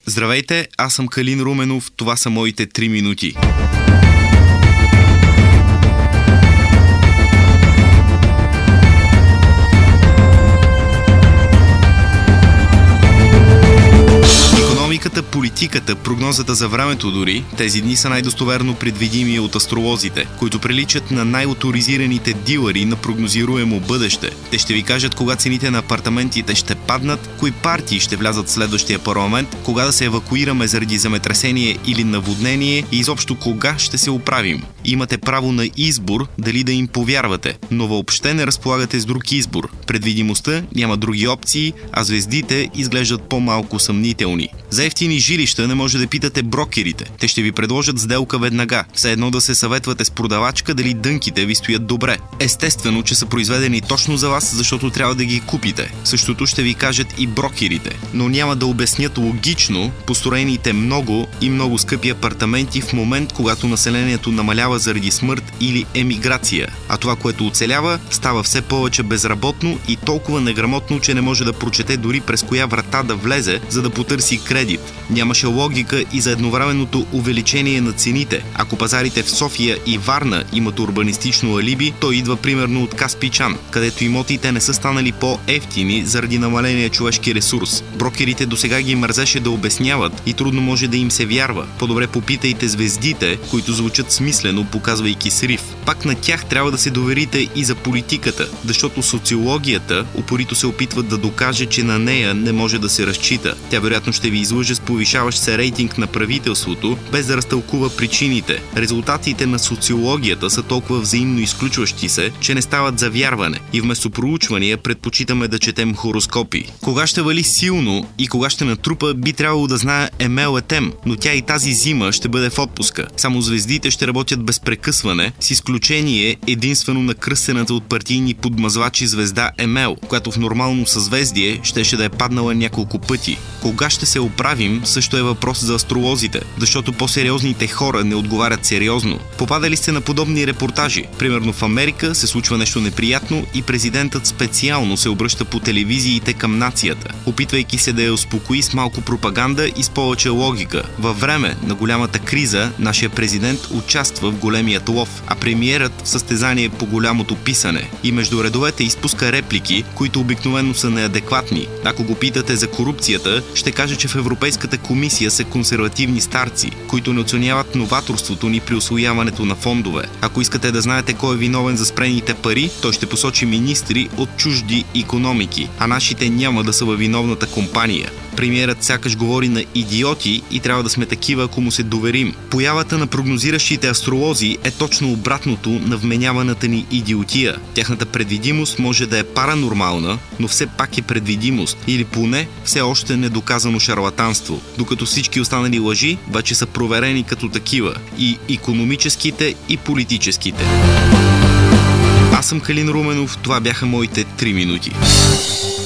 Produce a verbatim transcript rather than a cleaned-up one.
Здравейте, аз съм Калин Руменов, това са моите три минути. Икономиката, политиката, прогнозата за времето дори, тези дни са най-достоверно предвидими от астролозите, които приличат на най-оторизираните дилъри на прогнозируемо бъдеще. Те ще ви кажат кога цените на апартаментите ще паднат, кои партии ще влязат в следващия парламент, кога да се евакуираме заради земетресение или наводнение и изобщо кога ще се оправим. Имате право на избор дали да им повярвате, но въобще не разполагате с друг избор. Предвидимостта няма други опции, а звездите изглеждат по-малко съмнителни. За ефтини жилища не може да питате брокерите. Те ще ви предложат сделка веднага. Все едно да се съветвате с продавачка дали дънките ви стоят добре. Естествено, че са произведени точно за вас, защото трябва да ги купите. Същото ще ви кажат и брокерите. Но няма да обяснят логично построените много и много скъпи апартаменти в момент, когато населението намалява заради смърт или емиграция. А това, което оцелява, става все повече безработно и толкова неграмотно, че не може да прочете дори през коя врата да влезе, за да потърси кредит. Нямаше логика и за едновременното увеличение на цените. Ако пазарите в София и Варна имат урбанистично алиби, то идва примерно от Каспичан, където имотите не са станали по-евтини заради намаления човешки ресурс. Брокерите досега ги мързеше да обясняват и трудно може да им се вярва. По-добре попитайте звездите, които звучат смислено, показвайки срив. Пак на тях трябва да се доверите и за политиката, защото социологията упорито се опитват да докаже, че на нея не може да се разчита. Тя вероятно ще ви излъже с повишаващ се рейтинг на правителството, без да разтълкува причините. Резултатите на социологията са толкова взаимно изключващи се, че не стават за вярване и вместо проучвания предпочитаме да четем хороскопи. Кога ще вали силно и кога ще натрупа, би трябвало да знае Емел Етем, но тя и тази зима ще бъде в отпуска. Само звездите ще работят без прекъсване, с изключение единствено на кръстената от партийни подмазвачи звезда Емел, която в нормално съзвездие щеше да е паднала няколко пъти. Кога ще се оправим, също е въпрос за астролозите, защото по-сериозните хора не отговарят сериозно. Попадали сте на подобни репортажи. Примерно в Америка се случва нещо неприятно и президентът специално се обръща по телевизиите към нацията, опитвайки се да я успокои с малко пропаганда и с повече логика. Във време на голямата криза, нашия президент участва в големият лов, а премиерът в състезание по голямото писане. И между редовете изпуска реплики, които обикновено са неадекватни. Ако го питате за корупцията, ще каже, че в Европейската комисия са консервативни старци, които не оценяват новаторството ни при усвояването на фондове. Ако искате да знаете кой е виновен за спрените пари, той ще посочи министри от чужди икономики, а нашите няма да са във виновната компания. Премиерът сякаш говори на идиоти и трябва да сме такива, ако му се доверим. Появата на прогнозиращите астролози е точно обратното на вменяваната ни идиотия. Тяхната предвидимост може да е паранормална, но все пак е предвидимост или поне все още недоказано шарлатанство, докато всички останали лъжи вече са проверени като такива – и икономическите, и политическите. Аз съм Калин Руменов, това бяха моите три минути.